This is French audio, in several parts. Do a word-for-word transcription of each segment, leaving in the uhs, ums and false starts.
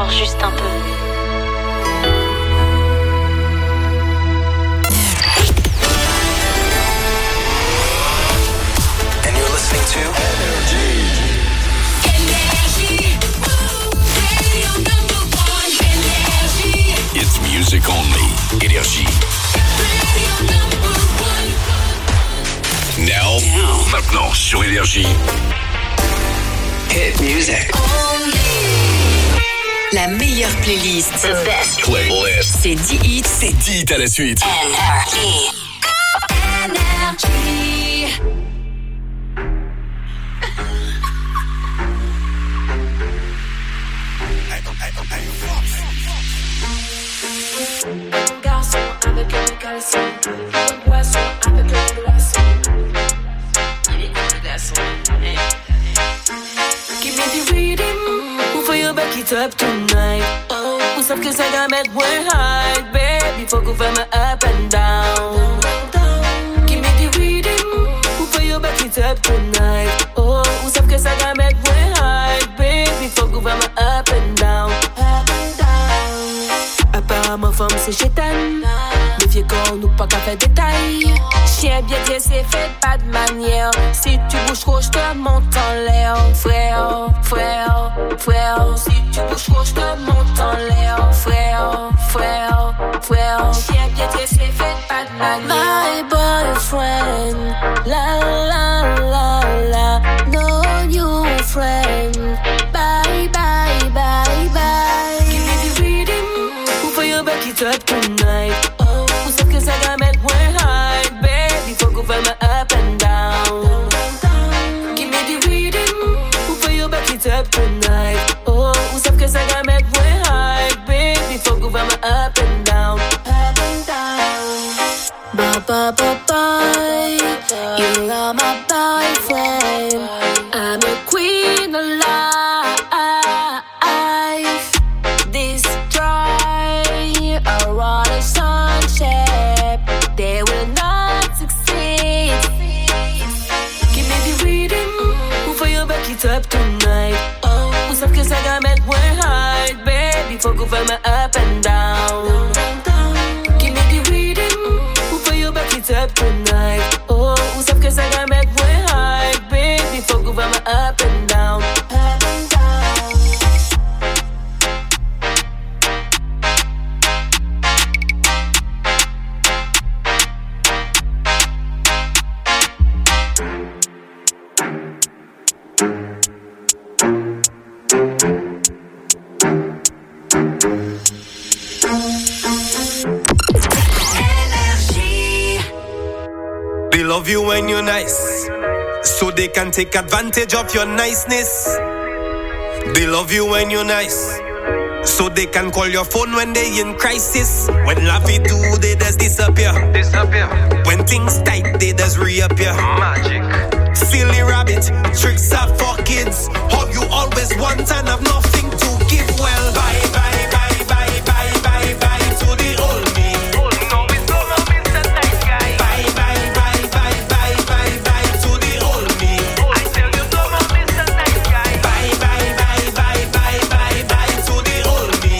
encore juste un peu. And you're listening to Energy. Energy. Radio number one. Energy. It's music only. Energy. Radio number one. Now, now. Maintenant sur Énergie. Hit music. La meilleure playlist. The best playlist. C'est dix hits. C'est dix hits à la suite. Energy. Energy. Garçon avec un caleçon, poisson avec un glaçon. Il est un glaçon. Give me the rhythm, move for your back it up tonight. Oh, who's up cause I got met one high, baby, faut qu'on fasse my up and down. Give me the rhythm, move for your back it up tonight. Oh, who's up cause I got met one high, baby, faut qu'on fasse my up and down. Apparemment femme c'est chétane. Les vieux corps nous pas qu'à faire détail. Chien bien dit c'est fait pas de manière. Si tu bouges trop j'te monte en l'air. Frère, frère, frère. Si tu bouges trop j'te monte en l'air. Frère, frère, frère. Chien bien dit c'est fait pas de manière. My boyfriend, la la la la. No new friend. Bye bye bye bye. Give me the rhythm. Back it up tonight. Oh, who said cause I got met one high, baby, faut qu'on fasse my up and down. Give me the rhythm, who for you back it up tonight. Oh, who said cause I got met one high, baby, faut qu'on fasse my up and down. Up and down. Bye bye bye bye. You are my boyfriend. I'm a queen of life. Around a sunset, they will not succeed. Give me the rhythm, who for you back it up tonight. Oh, who's up cause I got met one high, baby, faut qu'on fasse my up and down. Give me the rhythm, who for you back it up tonight. Oh, who's up cause I got met one high, baby, faut qu'on fasse my up and down. Up and down. They love you when you're nice, so they can take advantage of your niceness. They love you when you're nice, so they can call your phone when they in crisis. When Laffy do, they just disappear. Disappear. When things tight, they just reappear. Magic. Silly rabbit, tricks are for kids. All you always want and have nothing to give. Well, bye, bye, bye, bye, bye, bye, bye to the old me. Oh no, it's no more Mister Nice Guy. Bye, bye, bye, bye, bye, bye, bye to the old me. I tell you no more Mister Nice Guy. Bye, bye, bye, bye, bye, bye, bye to the old me.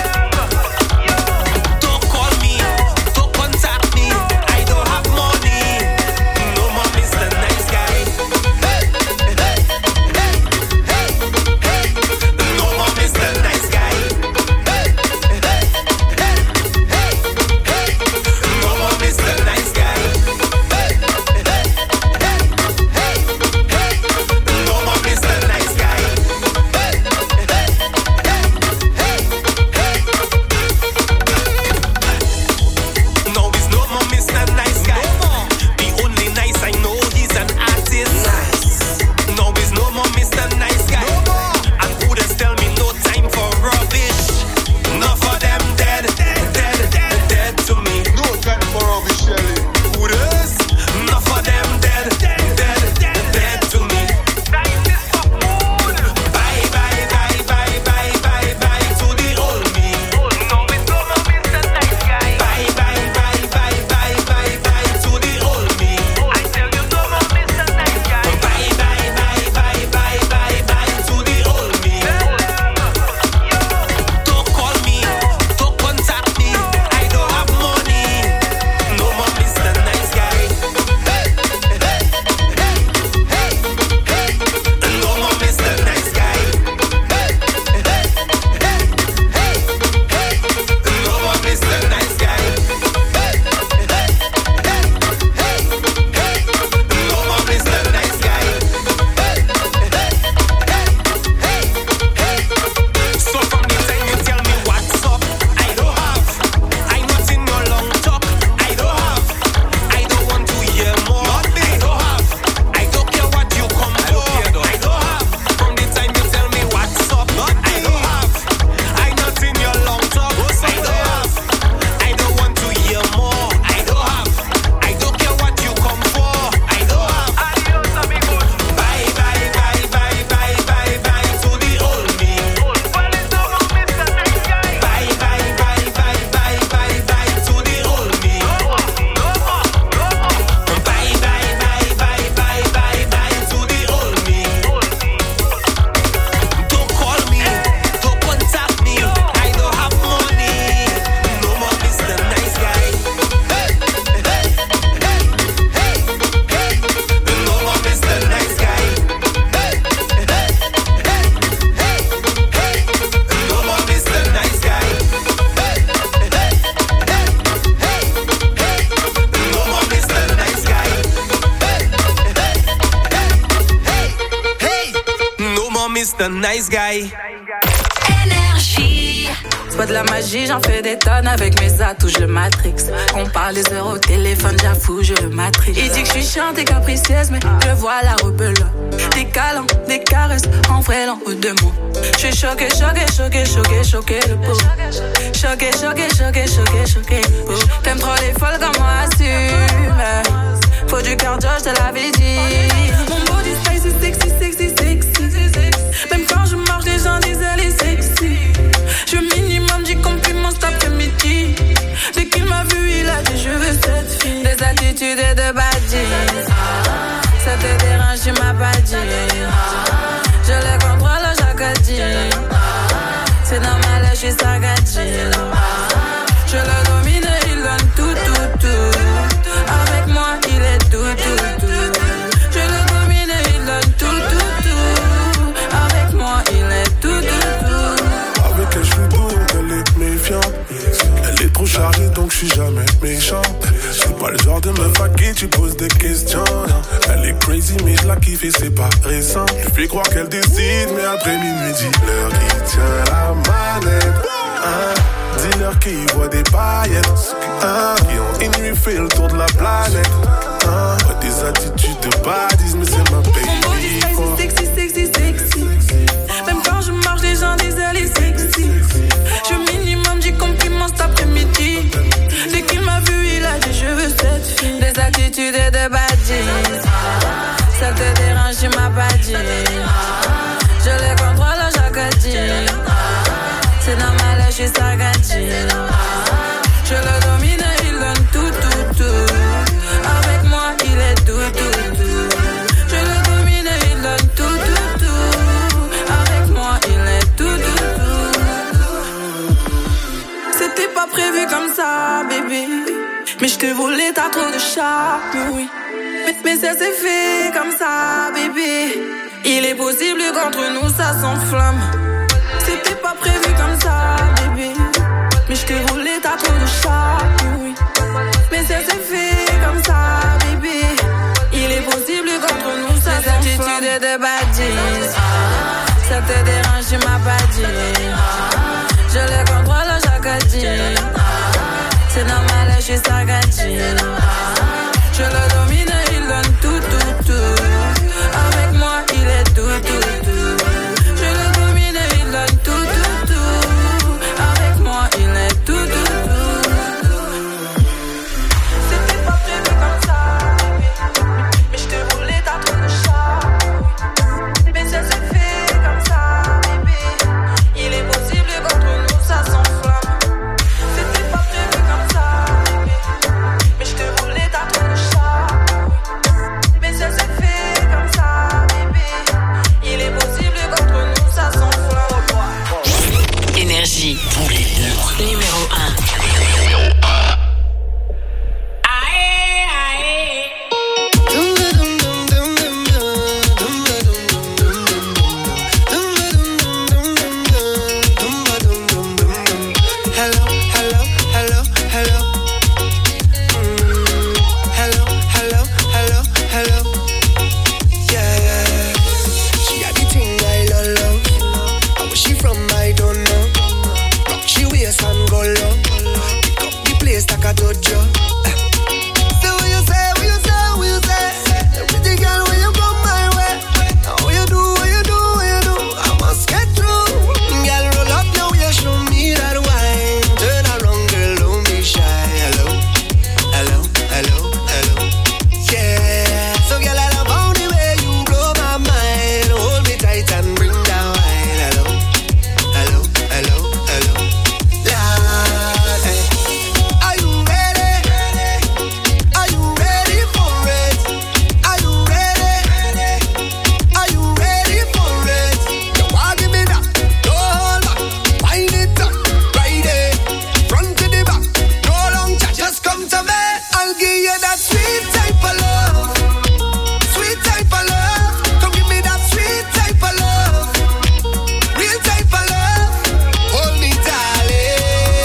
Don't call me, don't contact me. I don't have money. No more Mister Nice Guy. Mister Nice Guy. Énergie. C'est pas de la magie, j'en fais des tonnes avec mes atouts, je le matrix. On parle des heures au téléphone, j'avoue, je le matrix. Il dit que je suis chiante et capricieuse, mais je vois la rebelle. Des câlins, des caresses, en vrai, l'en haut de moi. Je suis choqué, choqué, choqué, choqué, choqué, le pot. Choqué, choqué, choqué, choqué, choqué, le pot. T'aimes trop les folles comme moi, assume. Faut du cardio, je te l'avais dit. Mon body spicy, sexy, sexy, sexy. Même quand je marche, les gens disent elle est sexy. Je minimum dix compliments cet après-midi. Dès qu'il m'a vu, il a dit je veux cette fille. Des attitudes et de baddies. Ça te dérange, tu m'as pas dit. Je les contrôle chaque dit. C'est normal, je suis sagadji. Je le domine, il donne tout, tout, tout. Avec moi, il est tout, tout, tout. Je le domine, il donne tout, tout, tout. Avec moi, il est tout, tout, tout. Avec elle, je suis doux, elle est méfiante. Elle est trop chargée, donc je suis jamais méchant. C'est pas le genre de meuf à qui tu poses des questions. Elle est crazy, mais je la kiffe et c'est pas récent. Je fais croire qu'elle décide, mais après minuit, dis-leur qui tient la manette. Hein? Dis-leur qui voit des paillettes. Hein? Qui ont une nuit fait le tour de la planète. Hein? Ouais, des attitudes de baddies, mais c'est ma baby. Mon body spicy, sexy, sexy, sexy. Même quand je marche, les gens disent elle est sexy. Je minimum dix compliments cet après-midi. Dès qu'il m'a vu, il a dit je veux cette fille. Des attitudes et de baddies. Ça te dérange, tu m'as pas dit. Je les contrôle chaque dit. C'est normal, je suis sagadji. Je le domine, il donne tout, tout, tout. Avec moi, il est tout, tout, tout. Je le domine, il donne tout, tout, tout. Avec moi, il est tout, tout, tout. C'était pas prévu comme ça, bébé. Mais je te voulais, t'as trop de charme, oui. Mais, mais ça s'est fait comme ça, bébé. Il est possible qu'entre nous, ça s'enflamme. C'était pas prévu comme ça, bébé. Mais je te voulais, t'as trop de charme, oui. Mais ça s'est fait comme ça, bébé. Il est possible qu'entre nous, ça s'enflamme. Les attitudes de baddies. Ça te dérange, tu m'as pas dit. Je les contrôle chaque dit. C'est normal, je suis sagadji. Je le domine, il donne tout, tout, tout. Avec moi, il est tout, tout, tout. Je le domine, il donne tout, tout, tout. Avec moi, il est tout, tout, tout. C'était pas prévu comme ça, bébé. Mais je te voulais, t'as trop de charme. Mais ça s'est fait comme ça, bébé. Il est possible qu'entre nous, ça s'enflamme. C'était pas prévu comme ça, bébé. Mais je te voulais, t'as trop de charme. Mais ça s'est fait comme ça, bébé. Il est possible qu'entre nous, ça s'enflamme. Énergie. Numéro un. Hello, hello, hello, hello. Mm, hello, hello, hello, hello. Yeah, yeah. She had the thing I love, love. And where she from, I don't know. Rock she waist and go low. Pick up the place like a dojo. Eh. So what you say, what you say, what you say? The pretty girl when you come my way. Now what you do, what you do, what you do? I must get through. Girl, roll up now, you show me that wine. Turn around, girl, don't be shy. Hello, hello, hello, hello. Yeah. So girl, I love how the way you blow my mind. Hold me tight and bring that wine. Hello, hello, hello, hello. Lord, hey. Are you ready? Are you ready for it? Are you ready? Are you ready for it? You want give me that? No hold back. Wind it up, ride it, front to the back. No long chat, just come to me. I'll give you that sweet type of love, sweet type of love. Come give me that sweet type of love, real type of love. Hold me, darling,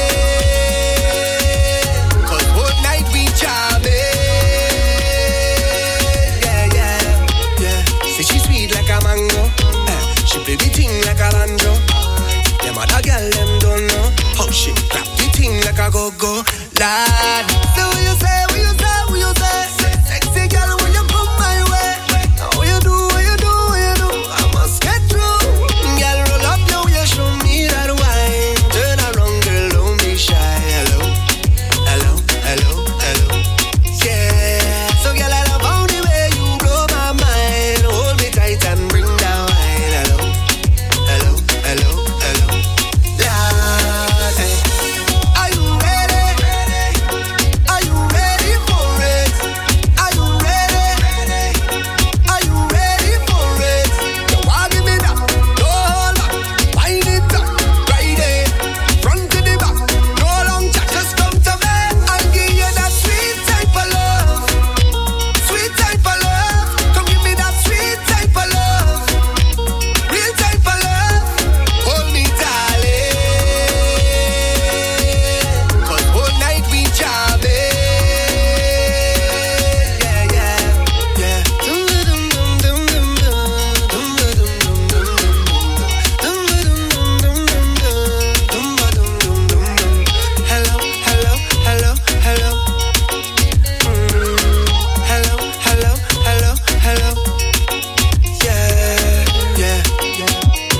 'cause whole night we jamming. Yeah, yeah, yeah. Say she sweet like a mango. Eh, She play the thing like a banjo. Them other girl, them don't know how she clap the thing like a go-go. Lad, so what you say, what you say, what you say? Sexy girl, when you come my way. What you do, what you do, what you do? I must get through. Girl, roll up now, you show me that wine. Turn around, girl, don't be shy. Hello, hello, hello, hello. Yeah, so girl, I love how the way you blow my mind. Hold me tight and bring that wine. Hello, hello, hello, hello. Lord, hey. Are you ready? Are you ready for it? Are you ready? Are you ready for it? You want give me that? No hold back. Wind it up, right there. Front to the back. No long chat, just come to me. I'll give you that sweet type of love. Sweet type of love. Come give me that sweet type of love. Real type of love. Hold me, darling. Cause whole night we jamming. Yeah, yeah, yeah. Dum dum dum dum dum dum dum dum dum dum dum dum dum dum. Hello, hello, hello, hello. Mm. Hello, hello, hello, hello. Yeah, yeah, yeah.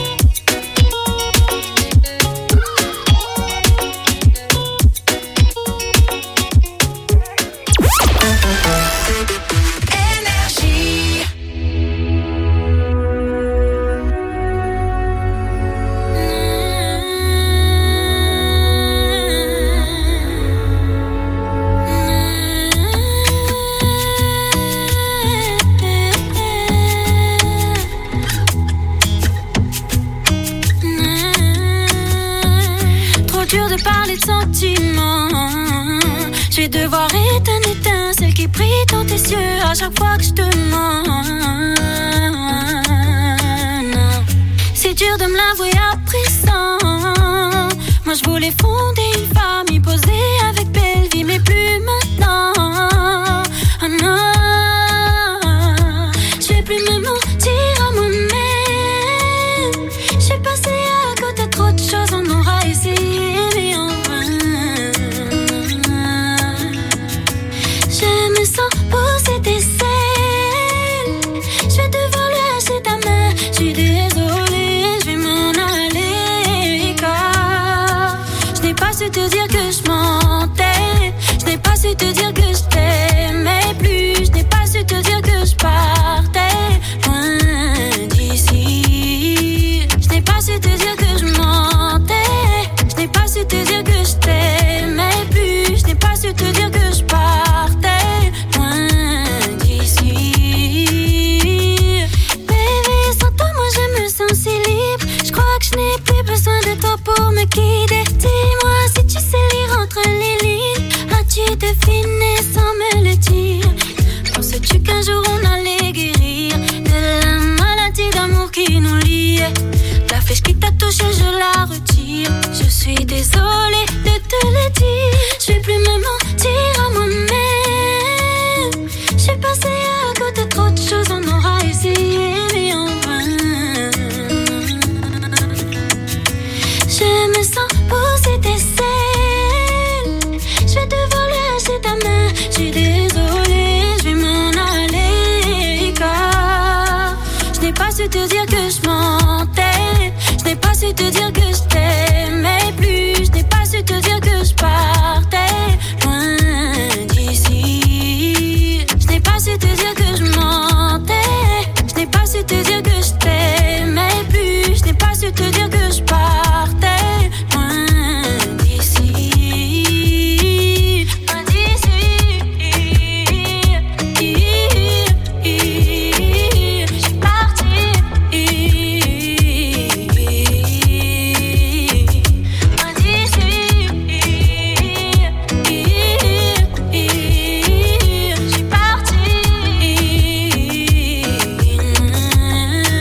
Énergie. Trop dur de parler de sentiments. Je vais devoir éteindre l'étincelle qui brille dans tes yeux à chaque fois que je te mens. C'est dur de me l'avouer à présent. Moi je voulais fonder une famille posée avec belle vie, mais plus maintenant. Ah non, je vais plus me mentir à moi-même. J'ai passé à côté de trop de choses, on aura essayé, mais en vain. Je me sens pousser des ailes. Je vais devoir lâcher ta main. Je suis désolée, je vais m'en aller. Car je n'ai pas su te dire que je mentais. Je n'ai pas su te dire que je t'aimais plus. Je n'ai pas su te dire que je partais loin d'ici. Je n'ai pas su te dire que je mentais. Je n'ai pas su te dire que je t'aimais plus. Je n'ai pas su te dire que je partais loin d'ici. Bébé, sans toi, moi je me sens si libre. Je crois que je n'ai plus besoin de toi pour me guider. Dis-moi si tu sais lire entre les lignes. As-tu deviné sans me le dire? Penses-tu qu'un jour on allait guérir de la maladie d'amour qui nous liait? La flèche qui t'a touché, je la retire. Je suis désolée de te le dire. Je vais plus me mentir à moi-même. J'ai passé à côté de trop de choses, on aura essayé, mais en vain. Je me sens pousser des ailes. Je vais devoir lâcher ta main. Je suis désolée, je vais m'en aller. Car je n'ai pas su te dire que je mentais. Je n'ai pas su te dire que je t'aimais plus. Je n'ai pas su te dire que je partais loin d'ici. Je n'ai pas su te dire que je mentais. Je n'ai pas su te dire que je t'aimais plus. Je n'ai pas su te dire que je partais loin d'ici. Loin d'ici. Je suis partie. Loin d'ici. Je suis partie.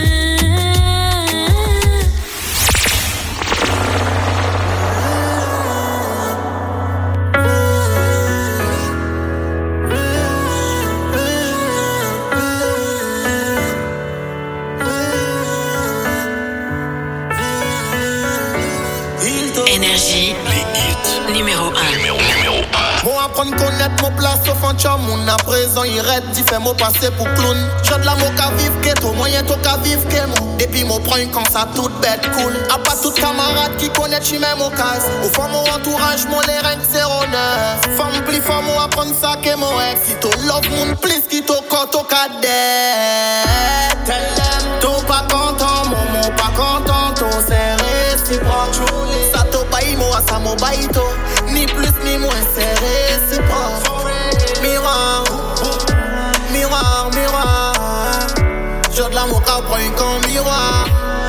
Énergie. Les hits. Numéro un. Numéro, numéro un. Moi apprendre connaître mon place au fantôme. Mon à présent il reste dit fait mon passé pour clown. J'ai de la mo qu'à vivre ghetto, moyen to qu'à vivre que moi. Depuis mon prend quand ça toute bête cool. A pas tout camarade qui connaît chi même au casse. Au fond mon entourage mon les rank zéro neuf. Femme plus femme moi apprendre ça que mon ex. Si to love mon plus qui to quand au cadet. Tell them to pas content, mon mon pas content, to c'est réciproque. Ça to baille moi ça mo baille to. Ni plus ni moins c'est réciproque. Miroir, miroir, miroir. J'ai de l'amour qu'à prendre comme miroir.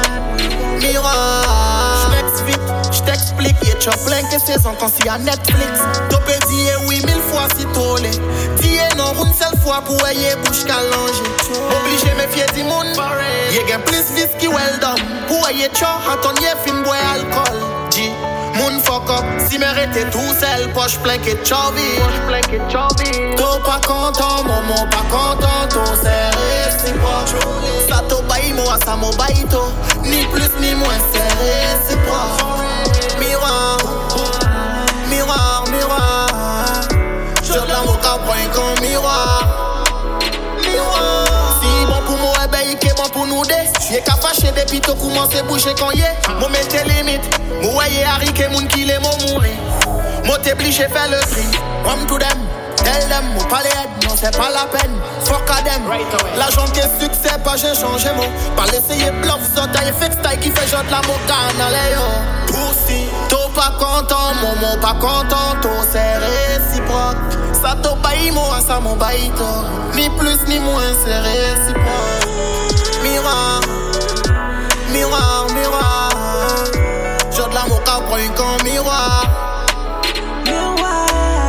Miroir. J't'explique, j't'explique. Y'a t'as plein que saison quand c'est à Netflix. T'as peut dire oui mille fois si t'as l'es. Dis non une seule fois pour ayer bouche qu'à langer. Obligé me fier du monde. Y'a gain plus whisky well done. Pour ayer t'as attends y'a fin boire alcool. Dis. Moun fuck up, si mérite tout seul, poche plein que t'chavi. Poche plein que t'chavi. T'es pas content, maman pas content, t'es c'est réciproque. Ça t'o baille, moi ça m'o baille to. Ni plus ni moins, c'est réciproque. Miroir, miroir, miroir. J'ai de l'amour qu'à prendre comme miroir. Miroir. Si bon pour moi, eh ben il est bon pour nous deux. Y'a qu'à fâcher depuis t'as commencé à bouger quand y'a. Moi mettez limite. Moi voyez Harry que moun qui l'est mon mourir. Moi t'es obligé faire le tri. Come to them, tell them, moi pas les aides, non c'est pas la peine. Fuck à them. L'argent qui est succès, pas j'ai changé mon. Pas l'essayer bluff, ça taille fixe taille qui fait genre de la mocane dans les yo. Pussy, t'es pas content, mon mon pas content, t'es c'est réciproque. Ça t'o baille moi, ça mon baille toi. Ni plus ni moins, c'est réciproque. Miroir, miroir, miroir. J'ai de l'amour qu'à prendre comme miroir. Miroir.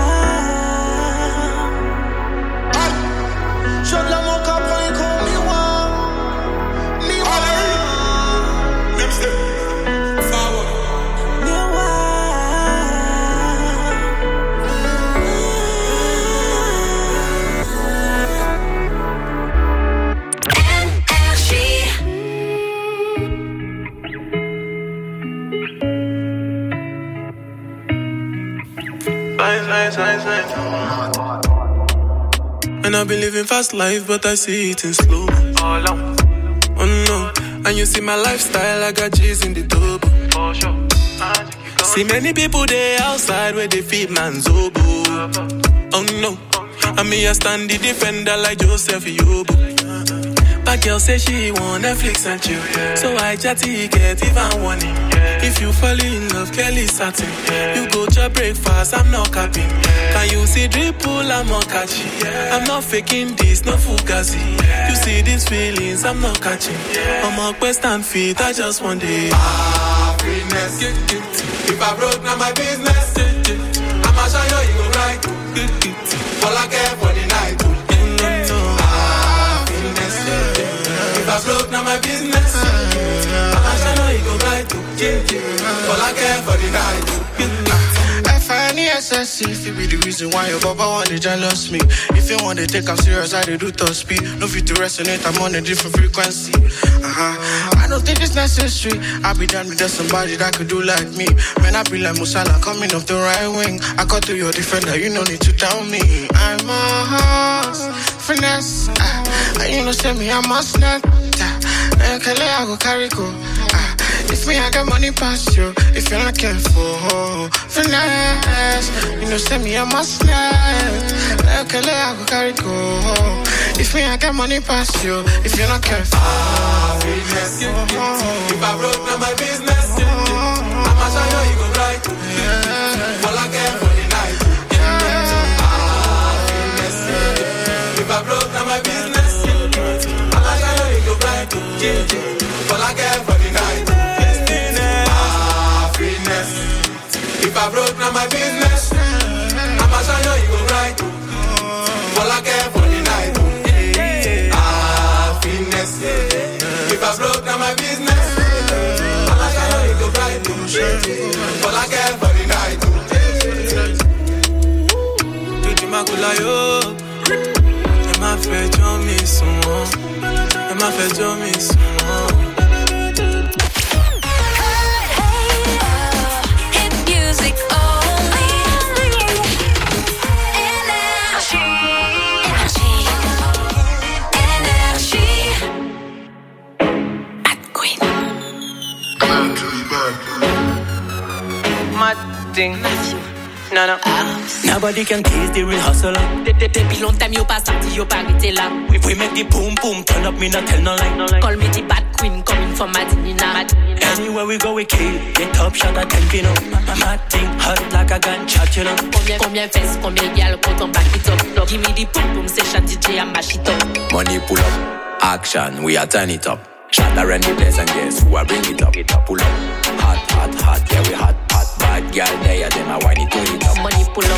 J'ai de l'amour qu'à prendre comme miroir. Miroir. Nice, nice, nice, nice. And I've been living fast life, but I see it in slow. Oh no, and you see my lifestyle, I got G's in the double. For sure. See many people there outside where they feed man's oboe. Oh no, and me I stand the defender like Joseph Yobo. My girl say she want Netflix and chill, yeah. So I chatty get even warning. Yeah. If you fall in love, Kelly satin. Yeah. You go to breakfast, I'm not capping. Yeah. Can you see dripple, I'm not catching. Yeah. I'm not faking this, no fugazi. Yeah. You see these feelings, I'm not catching. Yeah. I'm a quest and feet, I just want it. Happiness. If I broke, now my business. I'ma show you, you go right. All I care for the night. If I broke, now my business. I know you go right to all I care for the night. F I N E S S if it be the reason why your baba want to jealous me. If you want to take I'm serious, I do top speed. No fit to resonate, I'm on a different frequency. Uh-huh. I don't think it's necessary. I be done with somebody that could do like me. Man, I be like Musala coming off the right wing. I got to your defender, you no need to tell me. I'm a horse, finesse. Uh, and you know, say me, I must not. Uh, I go carry go. Uh, if me, I got money past you. If you're not careful, finesse. You know, say me, I must not. Uh, I go carry go. If me, I got money past you. If you're not careful, ah, business. If I broke, now my business. I'ma show you, you go right. All I care for the night. Ah, business. If I broke, now my business. I'ma show you, you go right. All I care for the night. Ah, business. If I broke, now my business. I'ma show you, you go right. All I care for the night. If I broke, now my business. I'ma show you, you go right. All I care for the night. Tutu makula yo. Elle m'a fait dormir son nom. Elle m'a fait dormir son nom. Hit Queen. Mad thing. No, no. Nobody can tease the real hustler. Depuis long time, you pas sorti, you pas arrêté là. We, we make the boom boom turn up, me not tell no lie. Call me the bad queen, coming from Madinina. Anywhere we go, we kill. Get top shot at ten pino. Mad thing, hot like a gunshot, you know. Combien, combien fesses, combien gal, quand on back it up. Give me the boom boom session, D J, and mash it up. Money pull up, action, we are turn it up. Shot around the place and guess who I bring it up. It up, pull up, hot, hot, hot, yeah we hot, hot. Bad girl there, them a whine it to it up. Money pull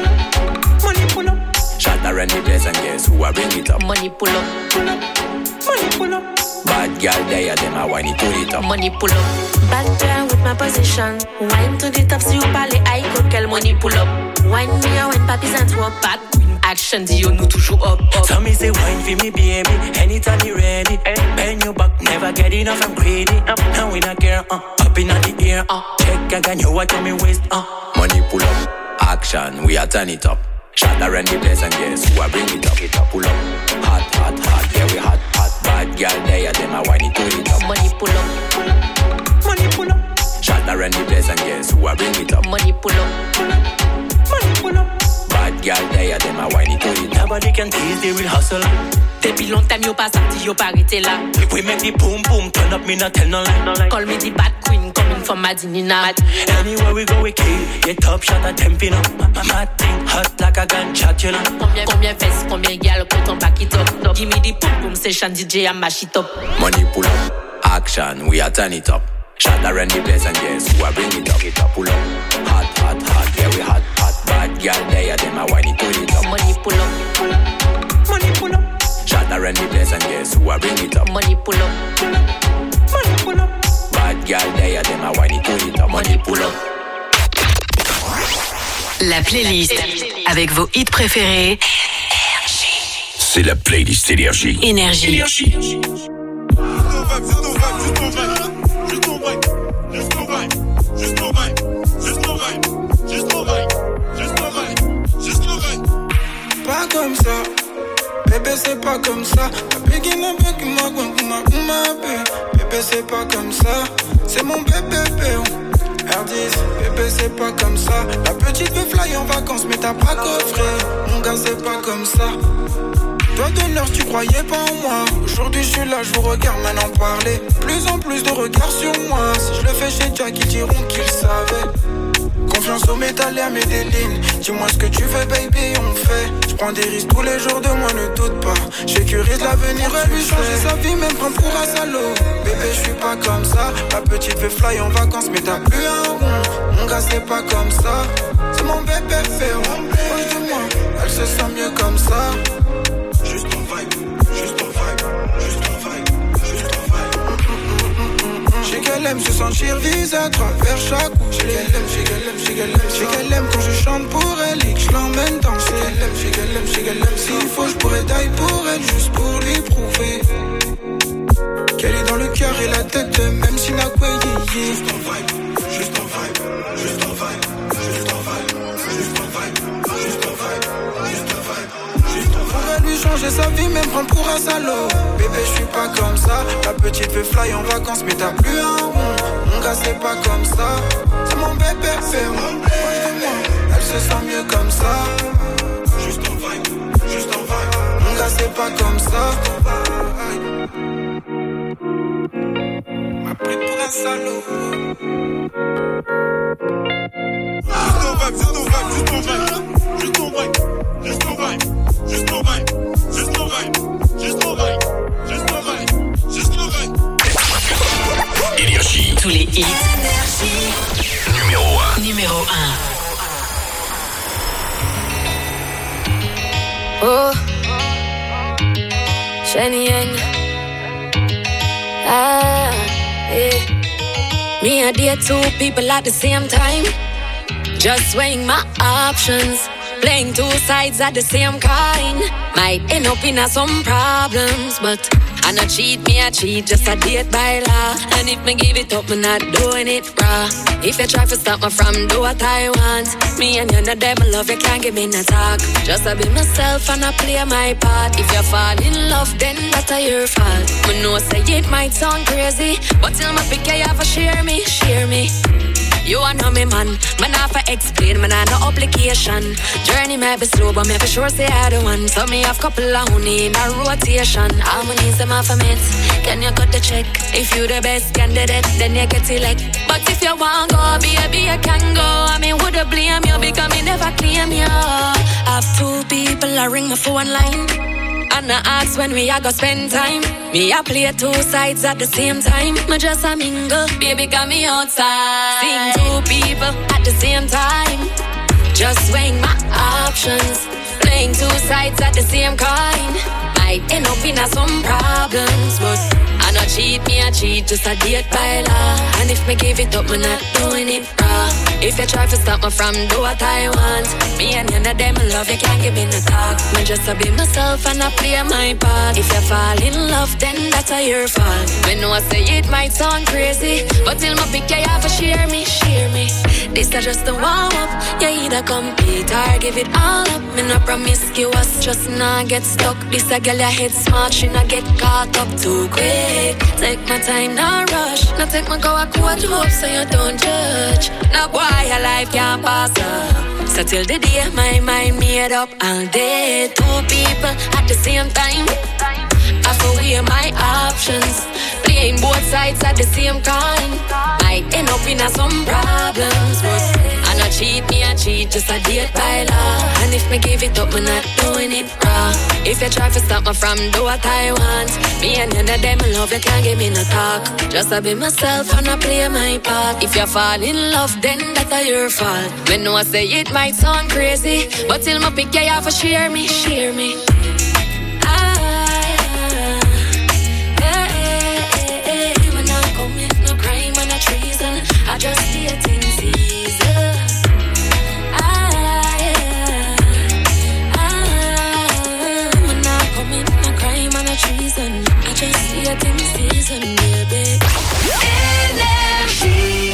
up, money pull up. Shot around the place and guess who I bring it up. Money pull up, pull up, money pull up. Bad girl there, them a whine it to it up. Money pull up. Bad girl with my position. Wine to the top, si vous parlez high, coquel, money pull up. Wine me a when papis and twop bad queen. Action, Dio, nous toujours up, up. So me say wine for me, baby. Anytime you ready. Bend your back, never get enough, I'm greedy. Now we not care, uh. Up in the ear, uh. Check again, you what on me waist, uh. Money pull up, action, we are turn it up. Shot around the place and guess who I bring it up. It up, pull up, hot, hot, hot, yeah we hot, hot. Bad girl there, them a whine it to it up. Money pull up, pull up, money pull up. Shot around the place and guess who I bring it up. Money pull up, pull up, money pull up. Bad girl there, them a whine it to it up. Nobody can tease the real hustle. Depuis long time, you pas sorti, you pas arrêté là. We make the boom boom turn up, me not tell no lie. Call me the bad queen, coming from Madinina. Anywhere we go, we kill. Get top shot at ten pino. Mad thing, hot like a gunshot, you know. Combien, combien fesses, combien gal, quand on back it up. Give me the boom boom session, D J, and mash it up. Money pull up, action, we are turn it up. Shot around the place and guess who I bring it up. It up, pull up, hot, hot, hot, yeah we hot, hot. Bad girl there, them a whine it to it up. Money pull up, pull up, money pull up. Shot around the place and guess who I bring it up. Money pull up, pull up, money pull up. Bad girl there, them a whine it to it up. Money pull up. La playlist avec vos hits préférés. C'est la playlist Énergie. Énergie. Énergie. Pas comme ça, bébé c'est pas comme ça. Bébé c'est pas comme ça, c'est mon bébé. R dix, bébé c'est pas comme ça. La petite veut fly en vacances mais t'as pas coffré. Mon gars c'est pas comme ça. Toi de l'heure tu croyais pas en moi. Aujourd'hui je suis là, je vous regarde maintenant parler. Plus en plus de regards sur moi. Si je le fais chez Jack ils diront qu'ils savaient. Confiance au métal et à mes délines. Dis-moi ce que tu veux baby, on fait. Je prends des risques tous les jours de moi, ne doute pas. J'sécurise l'avenir, elle lui changer sa vie, même prendre pour un salaud. Bébé je suis pas comme ça. La petite veut fly en vacances mais t'as plus un rond. Mon gars c'est pas comme ça. C'est mon bébé fait rond. Proche de moi, elle se sent mieux comme ça. Juste en vibe, juste en vibe, juste en vibe, juste en vibe. J'ai qu'elle aime se sentir vise à travers chaque coup. J'ai qu'elle aime, j'ai qu'elle aime, j'ai qu'elle aime. J'ai qu'elle aime quand je chante pour elle et que je l'emmène danser. J'ai qu'elle aime, j'ai qu'elle aime, j'ai qu'elle aime. S'il faut je pourrais die pour elle juste pour lui prouver qu'elle est dans le cœur et la tête même si n'a quoi y est. Juste en vibe, juste en vibe, juste en vibe, juste en vibe, juste en vibe, juste en vibe, juste en vibe. On va lui changer sa vie, même prendre pour un salaud. Bébé, je suis pas comme ça. La petite veut fly en vacances, mais t'as plus un rond. Mon gars, c'est pas comme ça. C'est mon bébé, c'est mon bébé. Proche de moi, elle se sent mieux comme ça. Juste en vibe, juste en vibe. Mon gars, c'est pas comme ça. M'a pris pour un salaud. Juste en vibe, juste en vibe, juste en vibe. Juste en vibe, juste en vibe. Juste en vibe, juste en vibe, juste en vibe, juste en vibe, juste en vibe. Énergie. Tous les hits. Numéro un. Numéro un. Oh, Shani Yang. Ah, yeah. Me and dear two people at the same time. Just weighing my options. Playing two sides at the same kind. Might end up in some problems, but I not cheat, me I cheat, just a date by law. And if me give it up, me not doing it raw. If you try to stop me from do what I want, me and you know them love, you can't give me no talk. Just I be myself and I play my part. If you fall in love, then that's your fault. Me know say it might sound crazy, but till my pick you have to share me, share me. You a know me man, man have to explain, man have no obligation. Journey may be slow, but me for sure say I the one. So me have couple of honey in a rotation. Harmonies them off a mint, can you cut the check? If you the best candidate, then you get elect. But if you want go, baby, you can go. I mean, would I blame you because me never claim you. Have two people, I ring my phone line, and I ask when we a go spend time. Me a play two sides at the same time. Me just a mingle, baby got me outside. Seeing two people at the same time, just weighing my options. Playing two sides at the same coin might end up in a some problems, but I not cheat, me I cheat, just a date by law. And if me give it up, me not doing it raw. If you try to stop me from do what I want, me and you know them love, you can't give me no talk. Me just a be myself and I play my part. If you fall in love, then that's a your fault. Me know I say it might sound crazy, but till my pick you have to share me, share me. This is just a warm up, you either compete or give it all up. Me no promiscuous, just not get stuck. This a girl your head smart, she not get caught up too quick. Take my time, not rush. Now take my go a quad hope so you don't judge. Now boy, your life can't pass up. So till the day my mind made up, all day. Two people at the same time, I for weigh my options. Playing both sides at the same time might end up in a some problems, but I not cheat, me I cheat, just a date by law. And if me give it up, me not doing it raw. If you try to stop me from do what I want, me and you know them love, you can't give me no talk. Just I be myself and I play my part. If you fall in love, then that's your fault. Me know I say it might sound crazy, but till my pick you have to share me, share me. I just dating season. I, I, I'm not coming, no crime, and no treason. I just dating season, baby. Energy.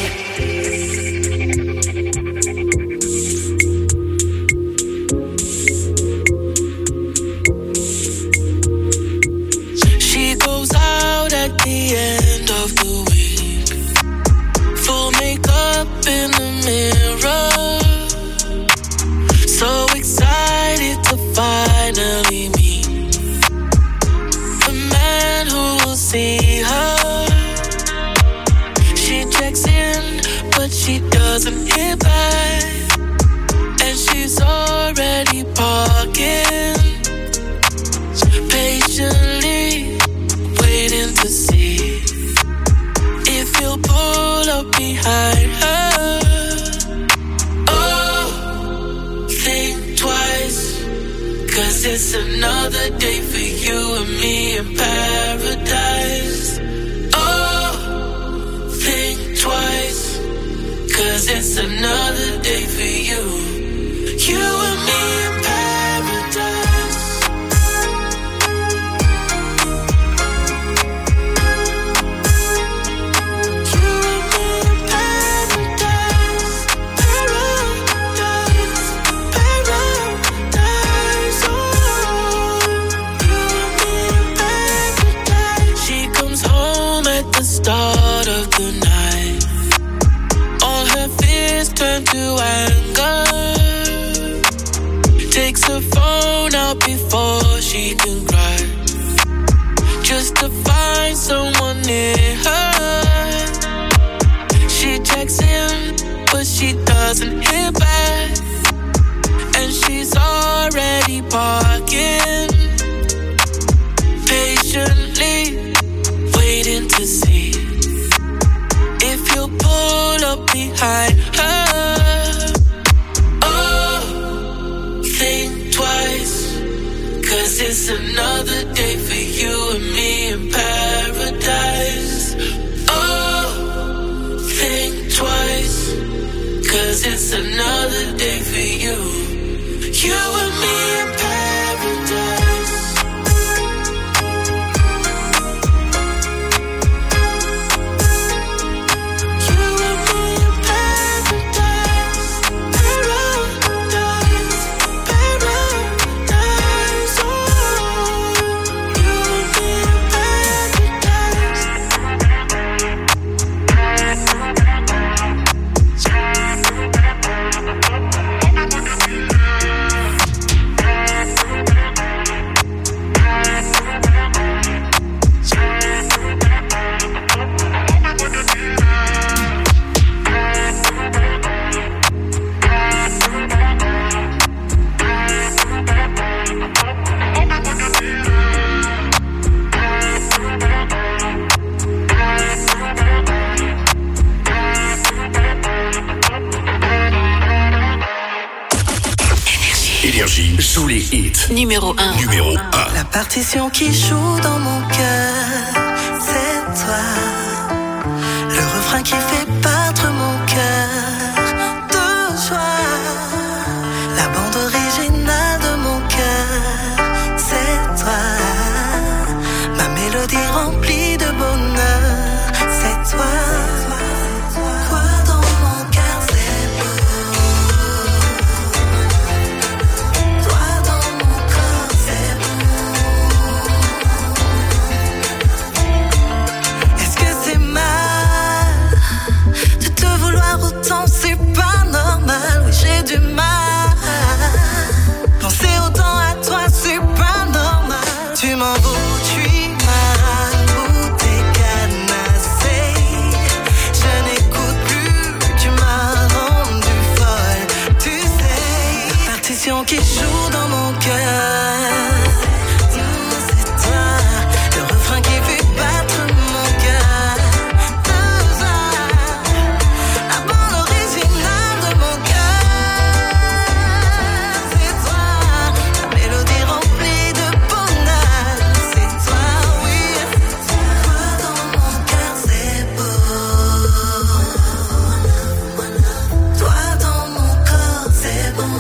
She goes out at the end of the week, makeup in the mirror, so excited to finally meet the man who will see her. She checks in, but she doesn't hit back, and she's already parking, patiently waiting to see if you'll pull up behind her. Oh, think twice, cause it's another day for you and me in paradise. Oh, think twice, cause it's another day for you, you and me in paradise. Start of the night, all her fears turn to anger. Takes her phone out before she can cry, just to find someone near her. She checks in, but she doesn't hear back, and she's already parking, patiently waiting to see if you'll pull up behind her. Oh, think twice, cause it's another day for you and me in paradise. Oh, think twice, cause it's another day for you, you and me in paradise. Énergie sous les hits. Numéro un. Numéro un. La partition qui joue dans mon cœur, c'est toi. Le refrain qui fait battre mon cœur de joie. La bande originale de mon cœur, c'est toi. Ma mélodie remplie de bonheur, c'est toi. Qui joue dans mon cœur, c'est toi. Le refrain qui fait battre mon cœur de joie. La bande originale de mon cœur, c'est toi. La mélodie remplie de bonheur, c'est toi, oui. Toi dans mon cœur, c'est beau. Toi dans mon corps, c'est bon.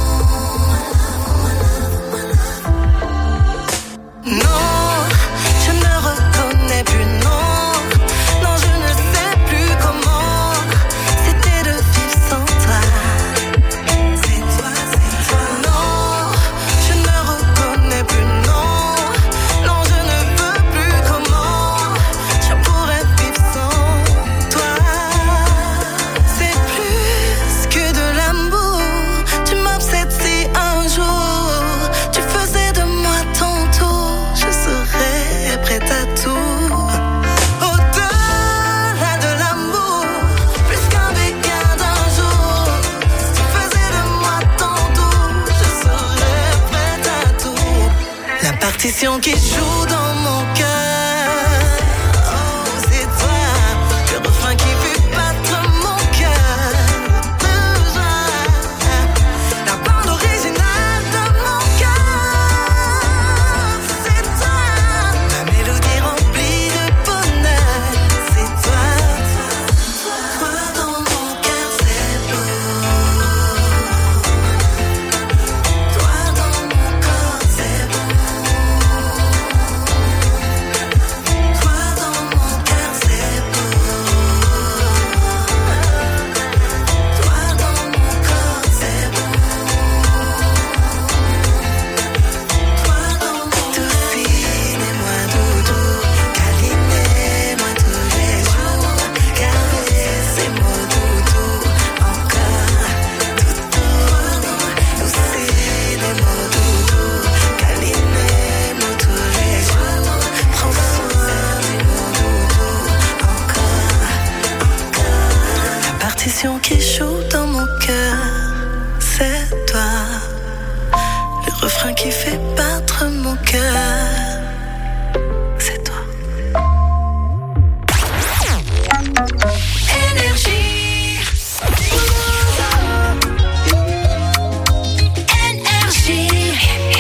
Qui joue dans mon cœur, oh c'est toi. Le refrain qui fait battre mon cœur de joie. La bande originale de mon cœur, c'est toi. La mélodie remplie de bonheur, c'est toi. Toi dans mon cœur, c'est beau. Toi dans mon corps, c'est bon. Qui joue dans mon cœur, c'est toi. Le refrain qui fait battre mon cœur, c'est toi. Énergie. Énergie.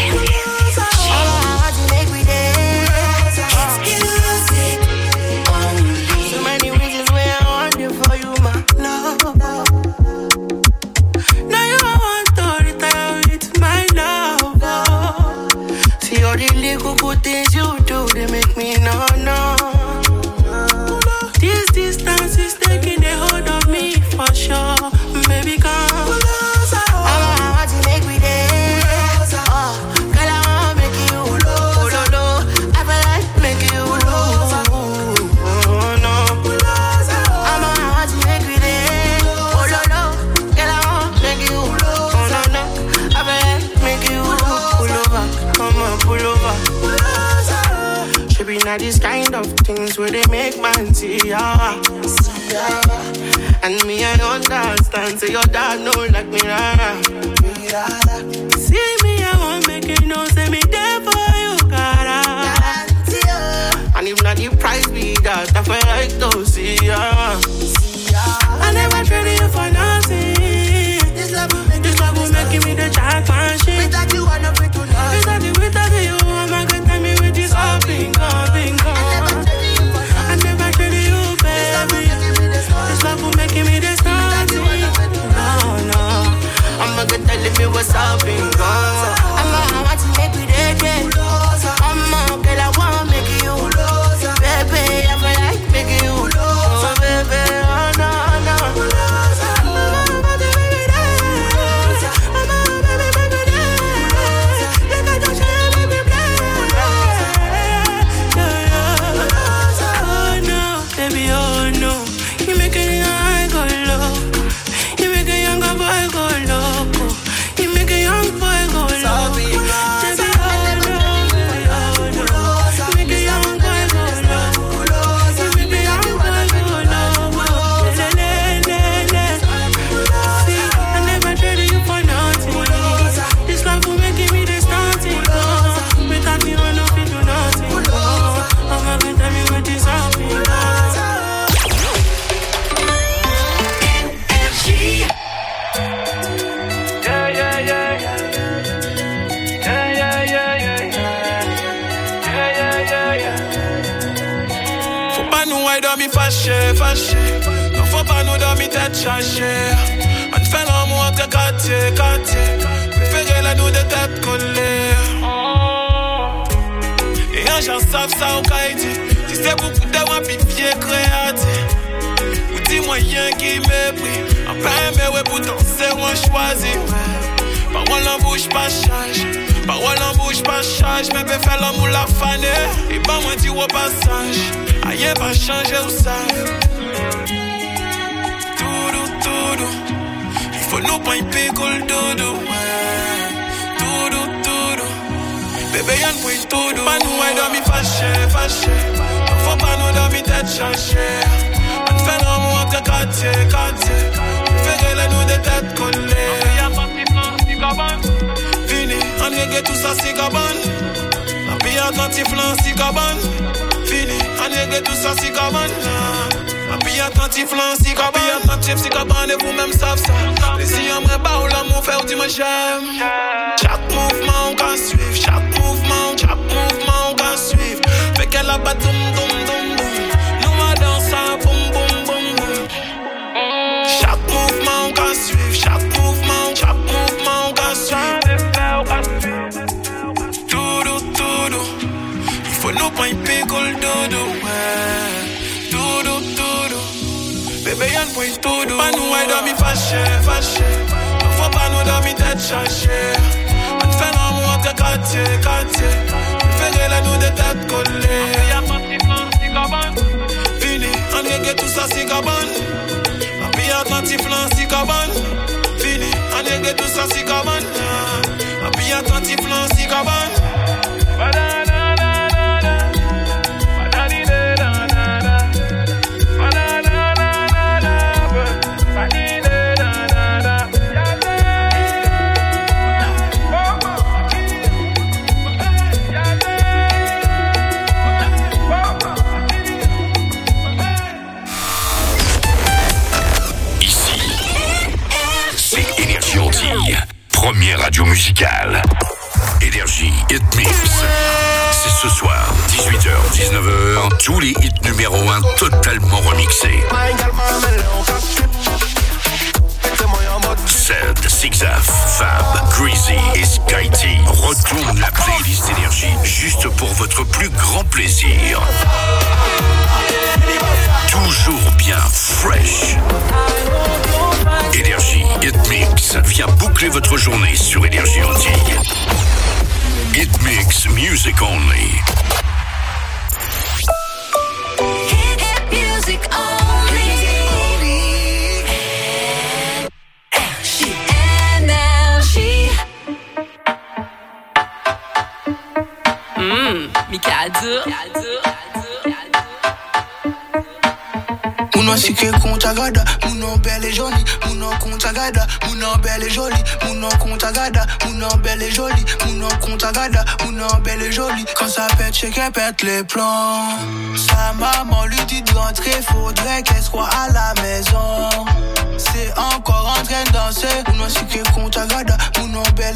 So many reasons why I want you for you, my love. Now you want to retire with my love. See all the little good things you do, they make me no, no. This distance is taking a hold of me for sure. Baby, come. I want to make me dance. Oh, girl, I want to make you low, low, low. I feel like make you low. Oh, no. I want to make me dance. Oh, low, low. Girl, I want to make you low. Oh, no, no. I feel like make you pull over. Come on, pull over. Should be not these kind of things where they make man see ya. See ya. And me, I understand. Say your dad know like me, rara. See me, I won't make it no. Say me there for you, cara. And if not the price be that, I feel like to see ya. I never traded you for nothing. This love will make, this love will make me the the jack machine. Without you, I'm not free to love. Without you, without you, I'm not gonna tell me with this all bingo, bingo. I never traded you, baby. This love will making me this naughty. No, no, I'm not gonna tell me what's up, bingo. I'm not want to make me dead, yeah. I'm a girl, I wanna make you, baby. I feel like making you, oh, baby, oh no, no. Fâché, fâché, non faut pas nous dormir tête chachée. On fait l'amour entre quartier, quartier. Préférez la nous de tête collée. Et un genre savent ça au Kaiti. Si c'est beaucoup d'avoir pipier créatif. Ou dis moyen qui mépris. En paix, mais ouais, pourtant c'est moi choisi. Parole en bouche, pas charge. Parole en bouche, pas charge. Mais peut faire l'amour la faner. Et pas moi dire au passage. Aïe, pas changer ou ça. Doudou, doudou. Il faut nous pas y picoler, doudou. Doudou, doudou. Bébé, y'en point doudou. Pas nous, aïe, dormi fâché, fâché. Faut pas nous dormir tête chachée. On fait l'amour entre quartier, quartier. Préférez la nous de tête collée. Fini, on règle tout ça, c'est cabane. La vie attentif, là, c'est cabane. Fini, on règle tout ça, c'est cabane. La vie attentif, là, c'est cabane. La vie attentif, c'est cabane, et vous-même savez ça. Les yeux me bas ou l'amour fait, dis-moi j'aime. Chaque mouvement, on can suivre. Chaque mouvement, chaque mouvement, on can suivre. Fait qu'elle a pas doum, doum, doum, doum. Nous, on danse ça, boum, boum, boum, boum. Chaque mouvement, on can suivre. Chaque mouvement, chaque mouvement, on can suivre. Doudou, doudou. Il faut nous pas y picoler, doudou. Doudou, doudou. Bébé, y'en point doudou. Pas nous, aïe, dormi fâché, fâché. Faut pas nous dormir tête chachée. On fait l'amour entre quartier, quartier. Préférez la nous de tête collée. Fini, on règle tout ça, c'est cabane. La vie attentif, là, c'est cabane. Fini, on règle tout ça, c'est cabane. La vie attentif, là, c'est cabane. Première radio musicale. Énergie Hit Mix. C'est ce soir, dix-huit heures dix-neuf heures, tous les hits numéro un totalement remixés. Zed, Zigzaf, Fab, Greasy et Sky-T retournent la playlist Énergie juste pour votre plus grand plaisir. Toujours bien fresh. Énergie Hit Mix vient boucler votre journée sur Énergie Antilles. Hit Mix Music Only. Hit music only. Énergie. Mmm, Mikado. Mounon si que conta gada, mounon belle et jolie, mounon conta gada, mounon belle et jolie, mounon conta gada, mounon belle et jolie, mounon conta gada, mounon belle et jolie. Quand ça pète, c'est qu'elle pète les plans. Sa maman lui dit de rentrer, faudrait qu'elle soit à la maison. C'est encore en train de danser, mounon si que conta gada, mounon belle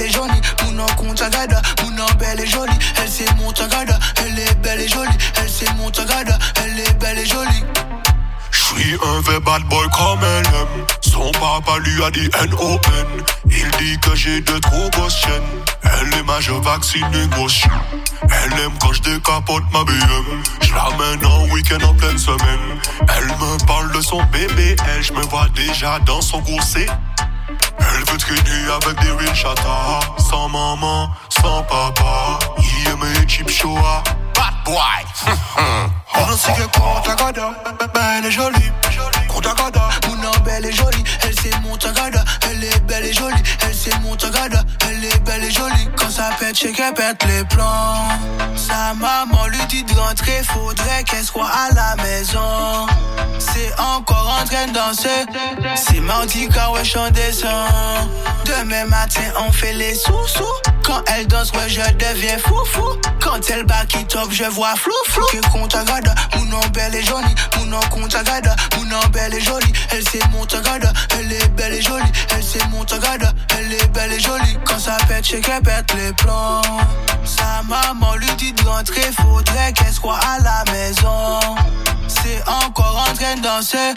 nom Contagada, mon nom belle et jolie. Elle c'est Montagada, elle est belle et jolie. Elle c'est Montagada, elle est belle et jolie. J'suis un vrai bad boy comme elle aime. Son papa lui a dit N O N. Il dit que j'ai de trop grosses chaînes. Elle est majeure vaccinée gauche. Elle aime quand je décapote ma B M. J'l'amène en week-end en pleine semaine. Elle me parle de son bébé. Elle, j'me vois déjà dans son gousset. Elle veut traîner avec des real chatas. Sans maman, sans papa. Il aime chip showa. Bad boy. On sait que Contagada, belle et jolie. Contagada, mon nom belle et jolie. Elle c'est Montagada, elle est belle et jolie. Elle c'est Montagada, elle est belle et jolie. Quand ça pète, je sais qu'elle pète les plans. Sa maman lui dit de rentrer, faudrait qu'elle soit à la maison. C'est encore en train de danser. C'est mardi car ouais j'en descends. Demain matin on fait les sous-sous. Quand elle danse ouais je deviens fou-fou. Quand elle back it up je vois flou-flou. Que Contagada, mon nom belle et jolie. Mon nom Contagada, mon nom belle et jolie. Elle c'est Montagada, elle est belle et jolie. Elle c'est Montagada, elle est belle et jolie. Quand ça pète, je sais qu'elle pète les plombs. Sa maman lui dit de rentrer, faudrait qu'elle soit à la maison. C'est encore en train de danser.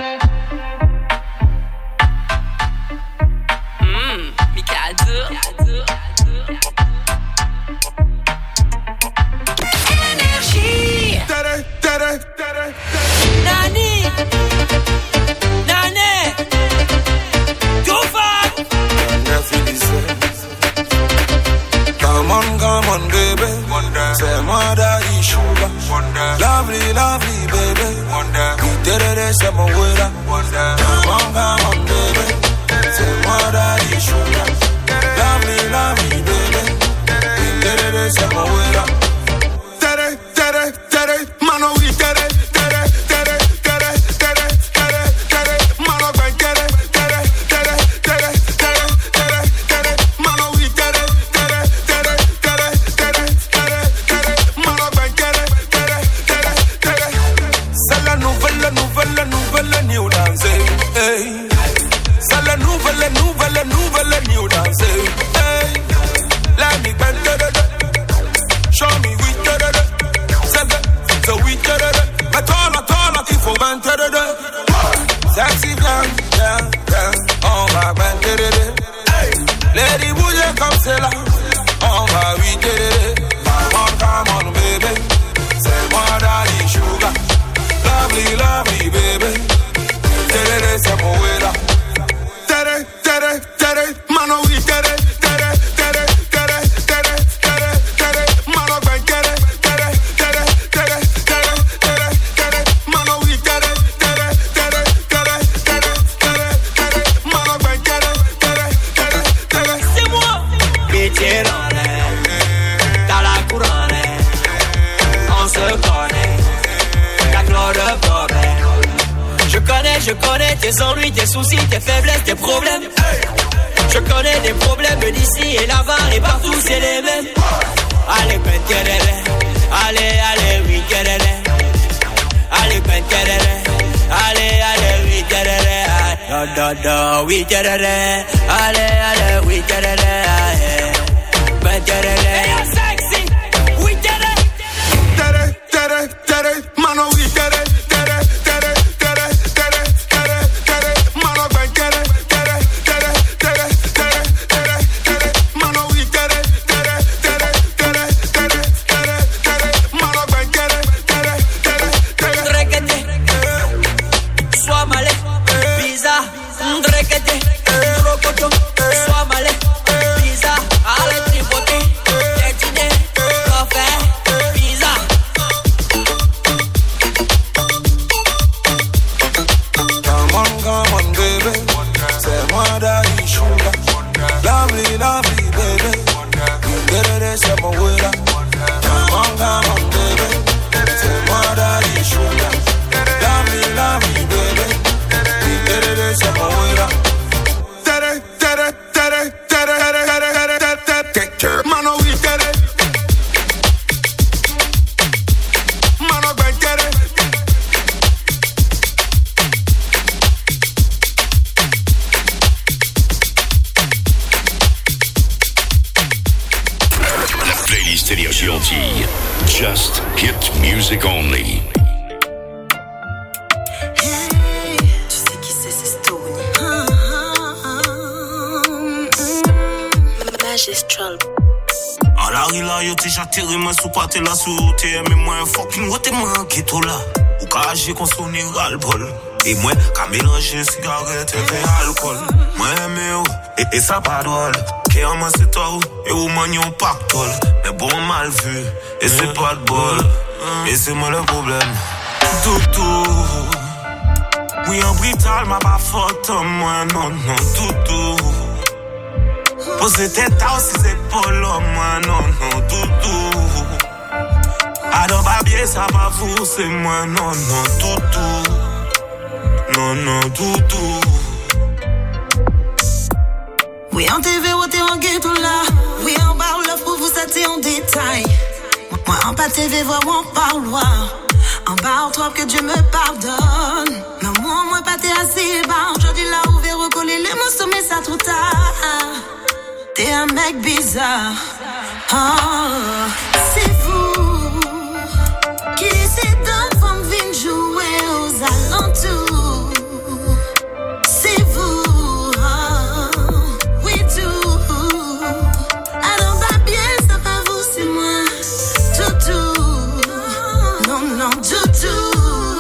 Mmm, Mikado. Énergie. Nani. Nani. Tufan. Come on, come on, baby. C'est moi daddy sugar. Lovely, lovely, baby. We did it, c'est mon wera. Come on, come on, baby. C'est moi daddy sugar. Lovely, lovely, baby. We did it, c'est mon wera. Tere, tere, tere, mano, we did it. Sexy girl, girl, girl, on va ben terere. Lady bouge comme c'est là, on va oui terere. Come on, come on, baby, c'est moi daddy sugar. Lovely, lovely, baby, terere c'est mon wera. Tere, tere, tere, mano oui tere, tere, tere, tere, tere, tere, tere, mano ben tere, tere, tere, tere, tere, tere, tere, mano oui tere. Dans la couronne, on se connaît, t'as trop de problèmes. Je connais, je connais tes ennuis, tes soucis, tes faiblesses, tes problèmes. Je connais des problèmes d'ici et là-bas et partout, c'est les mêmes. Allez, ben, terere, allez, allez, oui, terere. Allez, ben, terere, allez, allez, oui, terere. Da, da, da, oui, terere. Allez, allez, oui, terere. Ben, terere. Hey, you're sexy, oui, terere. Tere, tere, tere, mano, oui, tere, tere, tere, tere, tere, tere, tere, mano, ben, tere, tere, tere, tere, tere, tere, tere, mano, oui, tere, tere, tere, tere, tere, tere, tere, mano, ben, tere, tere, tere, tere. Drekete, sois malé, bizarre. Drekete, rokoto, sois malé, bizarre. Allez, tripoter, Énergie Antilles. Just hit music only. Magistral. A la rila yo te j'atterri moi sous pas t'es là sous t'es mais moi fucking what t'es manqué tout là. Ou ka agir qu'on sonne ras-le-bol. Et moi ka mélanger cigarette et alcool. Moi mais et et ça pas drôle. Que en moi c'est toi et ou man on pactole. Mais bon mal vu et c'est pas de bol. Et c'est moi le problème. Toutou. Oui en brutal m'a pas faute moi non non toutou. Posez tête à aussi épaules, moi non, non, toutou. Alors, babier, ça va vous, c'est moi, non, non, toutou. Non, non, toutou. Oui, en T V, ou t'es en ghetto là. Oui, en bas, l'offre pour vous, ça t'est en détail. Moi, en pas T V, voir, on parloir. En bas, trop que Dieu me pardonne. Non, moi, moi, pas t'es assez bas. Aujourd'hui, là, ouvert, recoller les mots, sommet, ça trop tard. T'es un mec bizarre. Oh, c'est vous qui laissez d'autres femmes venir jouer aux alentours. C'est vous, oh, oui tout. Alors va bien, ça va vous, c'est moi. Toutou, non, non, toutou.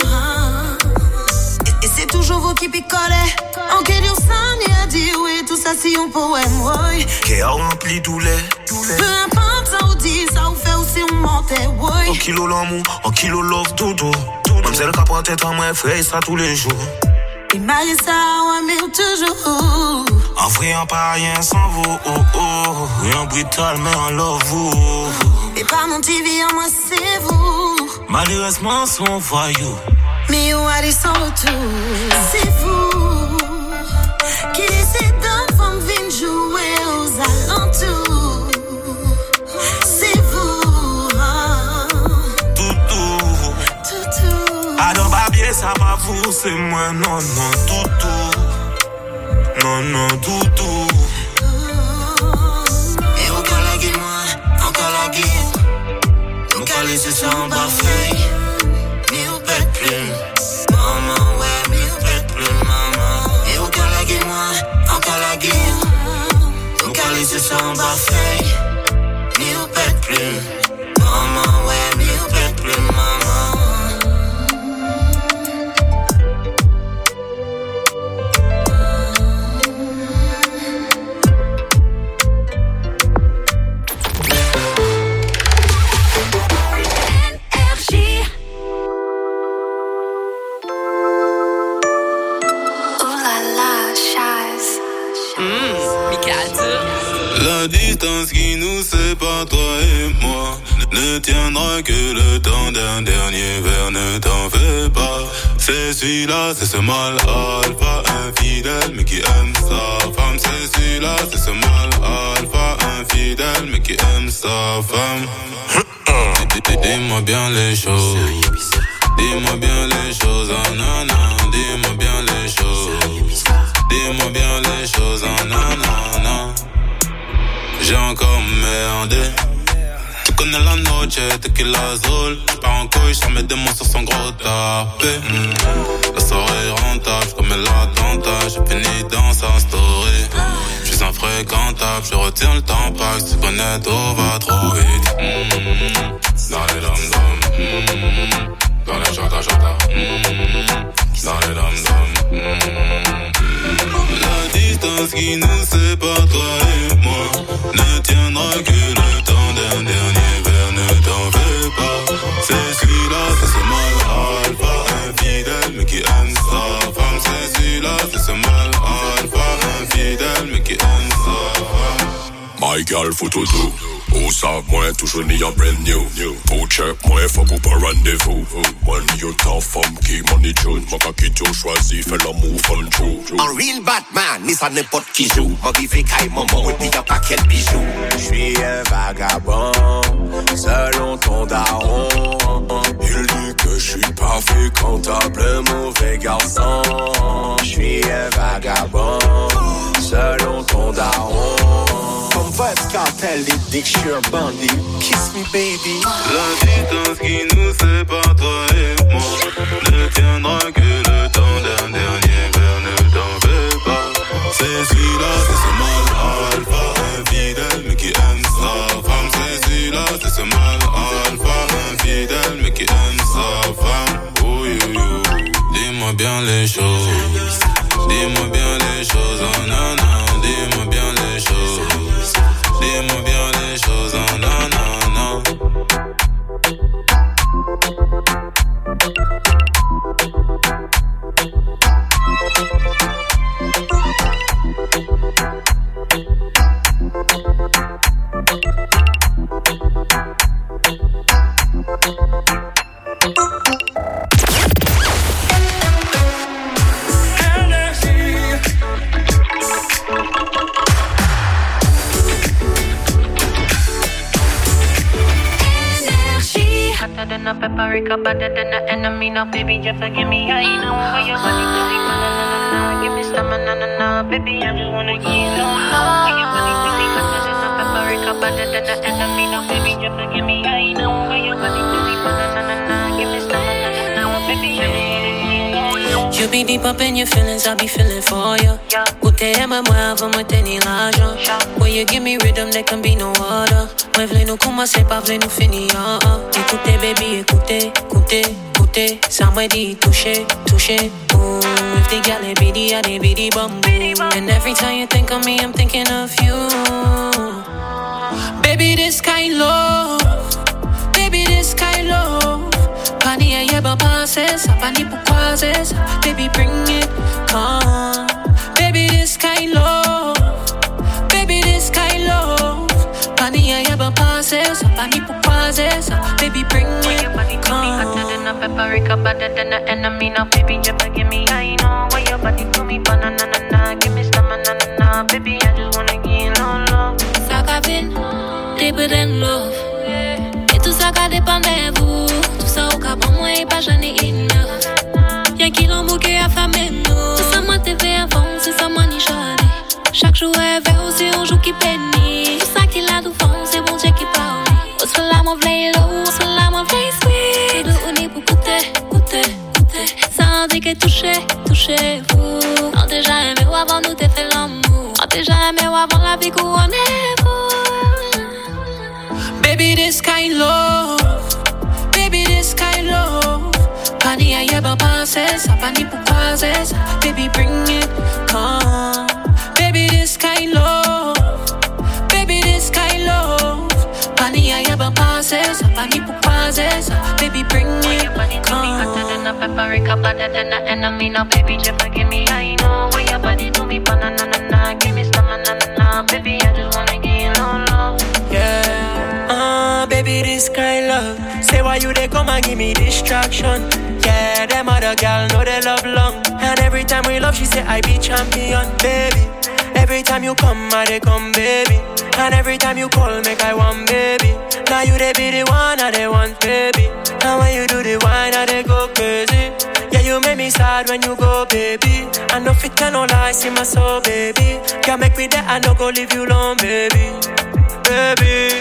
Et, et c'est toujours vous qui picolez. En quel jour ça n'y a dit oui, tout ça si on poème, oui. Qui a rempli tous les, tous les. Peu importe ça ou dit, ça ou fait aussi on montait, oui. En kilo l'amour, en kilo love, dodo. Même celle qui prend tête en moi, frère, ça tous les jours. Et marié ça, ouais, mais toujours. En vrai, en pas rien sans vous, oh oh. Oui, en brutal, mais en love, vous. Et pas mon T V, en moi, c'est vous. Malheureusement, son voyou. Mais où aller sans retour? C'est vous qui laissez d'autres femmes venir jouer aux alentours. C'est vous, oh. Toutou. Toutou. Alors babier ça va vous, c'est moi, non, non, toutou. Non, non, toutou. Et encore la guille, moi, encore la guille. Donc allez, c'est ça en bas, feuille. Mais on pète plus. Maman, ouais, mais on pète plus, maman. Et encore la guille, moi, encore la guille. Donc allez, c'est ça en bas, feuille. Mais on pète plus. Maman, ouais, mais on pète plus, maman. La distance qui nous sépare, toi et moi, ne tiendra que le temps d'un dernier verre, ne t'en fais pas. C'est celui-là, c'est ce mal alpha, infidèle, mais qui aime sa femme. C'est celui-là, c'est ce mal alpha, infidèle, mais qui aime sa femme. Dis-moi bien les choses, dis-moi bien les choses, oh non, non, dis-moi bien les choses, dis-moi bien les choses, oh non, non, non. J'ai encore merdé. Tu connais la noche, tequila azul. J'pars en couille, j'en mets des mots sur son gros tapé. mmh. La soirée est rentable, j'commets l'attentat. J'ai fini dans sa story. J'suis infréquentable, je retiens le temps pas. Si tu connais, tout va trop vite. mmh. Dans les dom-dom, mmh. Dans les chata-chata, mmh. Dans les dom-dom, mmh. La distance qui nous sépare, toi et moi, ne tiendra que le temps d'un dernier verre, ne t'en fais pas. C'est celui-là, c'est ce mal alpha, infidèle, mais qui aime sa femme. C'est celui-là, c'est ce mal alpha, infidèle, mais qui aime sa femme. My girl, faut tout doux. Au sac, moi, toujours ni un brand new. Au check, moi, faut qu'on pas rendez-vous. Money, you tough, funky, money tune. Moi, quand qui tu choisis, fais l'amour, fun true. Un real Batman, mais ça n'importe qui joue. Moi, vivez caille, maman, et puis y'a pas quel bijou. J'suis un vagabond, selon ton daron. Il dit que j'suis pas fréquentable, mauvais garçon. J'suis un vagabond, selon ton daron. Comme Vibes Cartel, Elle dit que je suis un bandit. Kiss me baby. La distance qui nous sépare, toi et moi, ne tiendra que le temps d'un dernier verre, ne t'en fais pas. C'est celui-là, c'est ce mal alpha, infidèle mais qui aime sa femme. C'est celui-là, c'est ce mal alpha, infidèle mais qui aime sa femme. Oh yo yo, dis-moi bien les choses, dis-moi bien les choses, oh non non, dis-moi bien les choses, dis-moi bien les choses, oh non non non. Than a paprika, better than an enemy. Now, baby, just forgive me. I know where your body to be. Na na na na, give me some na na na, baby. I just wanna get you on. Where your body to be, better than a paprika, better than an enemy. Now, baby, just forgive me. I know where your body to be. Na na na na, give me some na na na, baby. I just wanna get you on. You be deep up in your feelings, I be feeling for you. Ou t'aimes-moi avant moi tenir l'argent. When you give me rhythm, there can be no order. Moi v'lais nous commencer, pas v'lais nous finir. Écoutez, baby, écoutez, écoutez, écoutez. Ça m'a dit toucher, toucher. Ooh, if they got it, biddy, I they biddy bum boom. And every time you think of me, I'm thinking of you. Baby, this kind love. Baby, this kind love. Pani a yeba passes, pani pour croiser. Baby, bring it, come. Baby, this kind love. Baby, this kind love. Pani a yeba passes, pani pour croiser. Baby, bring it, come. Hotter than a paprika, better than an enemy. Now, baby, just forgive me. I know where your body to me, but na na na na, give me some na na na, baby. I just wanna get on love. Ça cabine, deeper than love. Et tout ça qu'a dépend de vous. Tout ça au cap en moi et pas j'en ai enough. Y'a qui l'embouquet à famille nous. C'est ça moi T V avant, c'est ça moi ni j'allais. Chaque jour est vers aussi un jour qui bénit. Tout ça qu'il a tout fond, c'est bon Dieu qui parle. Au sol là mon v'lait low, au sol là mon v'lait sweet. De on est pour goûter, goûter, goûter. Sans dire que toucher, toucher vous. On déjà aimé ou avant nous t'es fait l'amour. On déjà aimé ou avant la vie qu'on est vous. Baby, this kind love. Baby, this kind love. Pani a yeba passes, pani pour croiser. Baby, bring it, come. Baby, this kind love. Baby, this kind love. Pani a yeba passes, pani pour croiser. Baby, bring it, come. Hotter than a paprika, better than an enemy. Now, baby, just forgive me. I know where your body to me, but na na na na, give me some na na na, baby. I just wanna get on love. Yeah, uh, baby, this kind love. Say why you they come and give me distraction. Yeah, them other gal know they love long. And every time we love, she say I be champion, baby. Every time you come, I they come, baby. And every time you call, make I want, baby. Now you they be the one I they want, baby. And when you do the wine, I they go crazy. Yeah, you make me sad when you go, baby. I know fit can no lie, see my soul, baby. Can't make me there, I no go leave you alone, baby. Baby,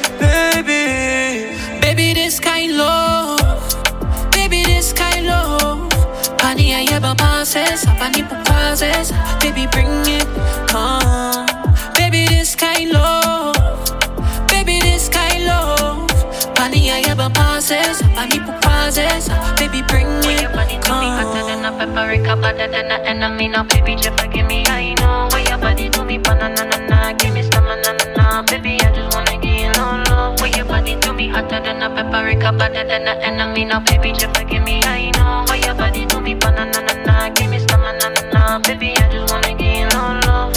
baby. Baby, this kind love. Baby, this kind love. Pani a yeba passes, pani pour croiser. Baby, bring it, come. Baby, this kind love. Baby, this kind love. Pani a yeba passes, pani pour croiser. Baby, bring it, come. Hotter than a paprika, better than an enemy. Now, baby, just forgive me. I know where your body to me, but na na na na, give me some na na na, baby. I just wanna get on love. Where your body to me, hotter than a paprika, better than an enemy. Now, baby, just forgive me. I know where your body to me, but na na na na, give me some na na na, baby. I just wanna get on love.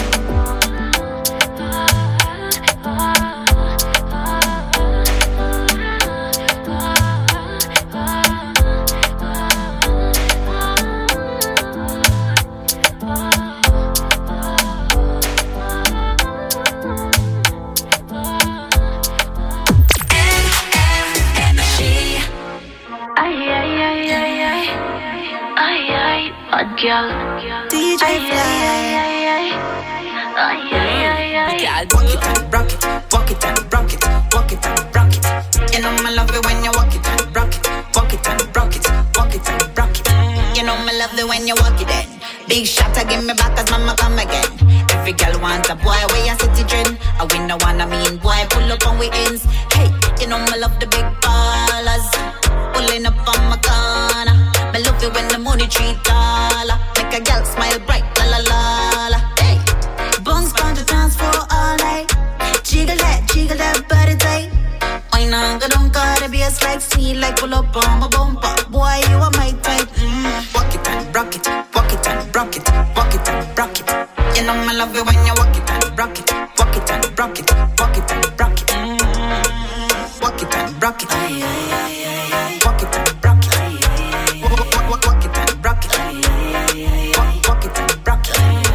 Bad girl, D J Fly. Girl, walk it and rock it, walk it and rock it, walk it and rock it. You know me love it when you walk it and rock it, walk it and rock it, walk it and rock it. You know me love it when you walk it in. Big shot, I give me back as mama come again. Every girl wants a boy where you city dream. I win the one I mean, boy pull up on we ends. Hey, you know me love the big ballers, pulling up on my corner. Me love it when the money treat dollar, make a girl smile bright, la la la la. Hey, bones on the dance floor all night. Jiggle that, jiggle that body tight. Why not go down, cause the bass like sweet, like pull up on my bumper. Boy, you are my type. Mm. Walk it and rock it, walk it and rock it, walk it and rock it. You know me love it when you walk it and rock it, walk it and rock it, walk it and rock it. Mm. Walk it and rock it, ay, ay, ay, ay. Walk it and rock it, ay, ay, ay. Walk, walk, walk it and rock it, ay, ay, ay. Walk, walk it and rock it, ay,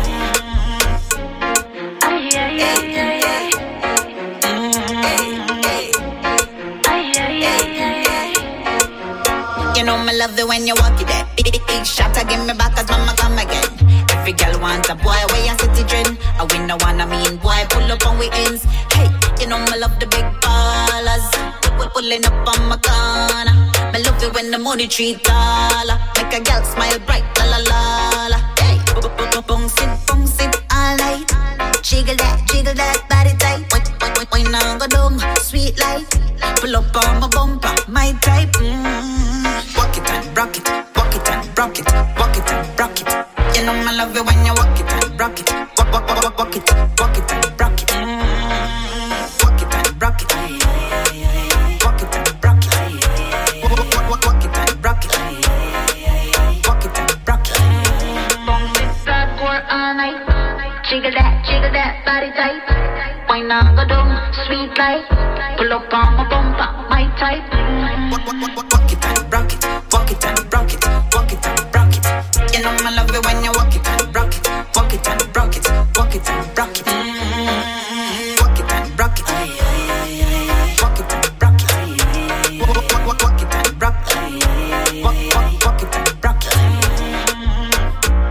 ay, ay, ay, ay. You know me love it when you walk it there. Big, big, big shot, I give me back as mama come again. Every girl wants a boy where you city dream. I win the one I mean, boy pull up on we ends. Hey, you know me love the big ballers, pulling up on my corner. Me love it when the money treat dollar, make a girl smile bright, la la la la. Hey, bounce it, bounce it all night. Jiggle that, jiggle that body tight. Why not go down, sweet life. Pull up on my bumper, my type. Mm. Walk it and rock it, walk it and rock it, walk it and rock it. You know me love it when you walk it and rock it, walk, walk, walk, walk it, walk it and rock it. Mm. Walk it and rock it, ay, ay, ay. Walk it and rock it, ay, ay, ay. Walk, walk, walk it and rock it, ay, ay, ay. Walk it and rock it. Bounce it that boy all night. Jiggle that, jiggle that body tight. Why not go down, sweet life. Pull up on my bumper, my type. Walk, walk, walk, walk it and rock it, walk it and rock it, walk it and